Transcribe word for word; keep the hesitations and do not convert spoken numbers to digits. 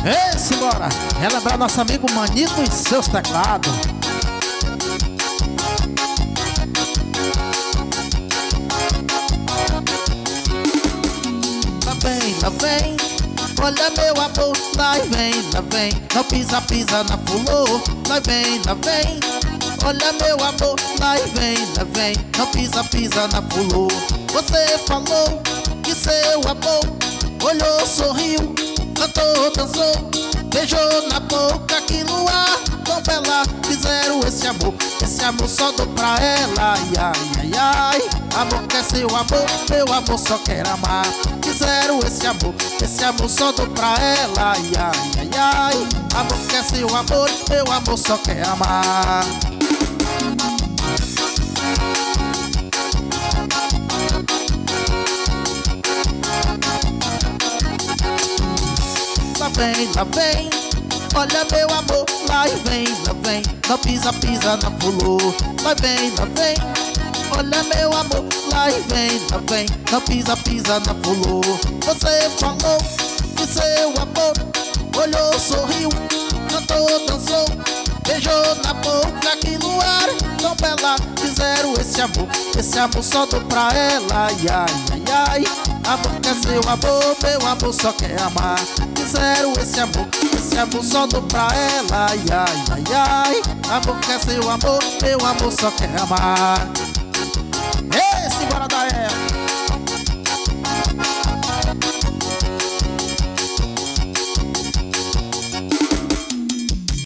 Ei, simbora! Relembrar nosso amigo Manito e seus teclados. Lá vem, lá vem, olha meu amor, lá vem, lá vem. Não pisa, pisa na fulô. Lá vem, lá vem, olha meu amor, lá vem, lá vem. Não pisa, pisa na fulô. Você falou que seu amor olhou, sorriu, cantou, dançou, beijou na boca, que no ar tão bela. Fizeram esse amor, esse amor só dou pra ela. Ai, ai, ai, ai, amor quer seu amor, meu amor só quer amar. Fizeram esse amor, esse amor só dou pra ela. Ai, ai, ai, ai, amor quer seu amor, meu amor só quer amar. Lá vem, lá vem, olha meu amor, lá e vem, lá vem. Não pisa, pisa na fulô. Lá vem, lá vem, olha meu amor, lá e vem, lá vem. Não pisa, pisa na fulô. Você falou que seu amor olhou, sorriu, cantou, dançou, beijou na boca, que no ar tão bela. Fizeram esse amor, esse amor só dou pra ela. Ai, ai, ai, ai, amor quer seu amor, meu amor só quer amar. Fizeram esse amor, esse amor só dou pra ela. Ai, ai, ai, ai, amor quer seu amor, meu amor só quer amar.